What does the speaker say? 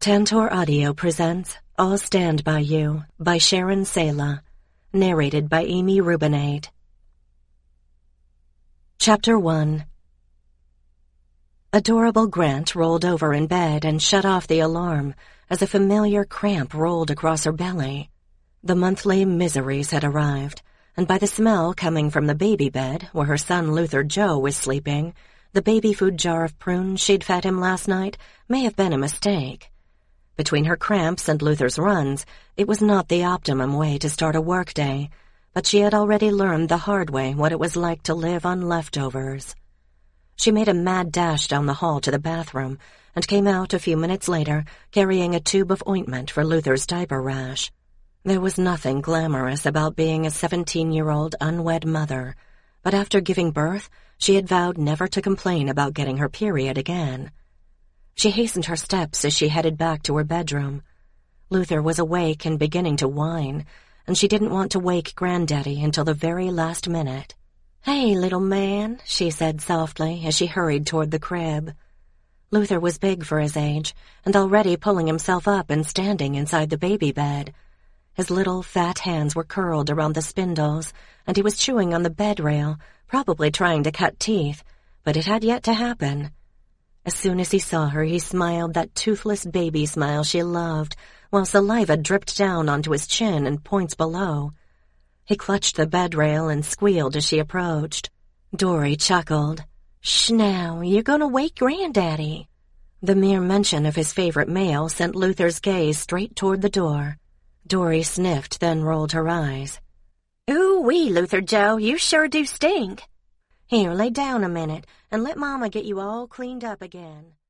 Tantor Audio presents I'll Stand By You by Sharon Sela, narrated by Amy Rubinade. Chapter 1. Adorable Grant rolled over in bed and shut off the alarm as a familiar cramp rolled across her belly. The monthly miseries had arrived, and by the smell coming from the baby bed where her son Luther Joe was sleeping, the baby food jar of prunes she'd fed him last night may have been a mistake. Between her cramps and Luther's runs, it was not the optimum way to start a workday, but she had already learned the hard way what it was like to live on leftovers. She made a mad dash down the hall to the bathroom and came out a few minutes later carrying a tube of ointment for Luther's diaper rash. There was nothing glamorous about being a 17-year-old unwed mother, but after giving birth, she had vowed never to complain about getting her period again. She hastened her steps as she headed back to her bedroom. Luther was awake and beginning to whine, and she didn't want to wake Granddaddy until the very last minute. "Hey, little man," she said softly as she hurried toward the crib. Luther was big for his age, and already pulling himself up and standing inside the baby bed. His little, fat hands were curled around the spindles, and he was chewing on the bed rail, probably trying to cut teeth, but it had yet to happen. As soon as he saw her, he smiled that toothless baby smile she loved, while saliva dripped down onto his chin and points below. He clutched the bed rail and squealed as she approached. Dory chuckled. "Shh now, you're gonna wake Granddaddy." The mere mention of his favorite male sent Luther's gaze straight toward the door. Dory sniffed, then rolled her eyes. "Ooh-wee, Luther Joe, you sure do stink. Here, lay down a minute and let Mama get you all cleaned up again."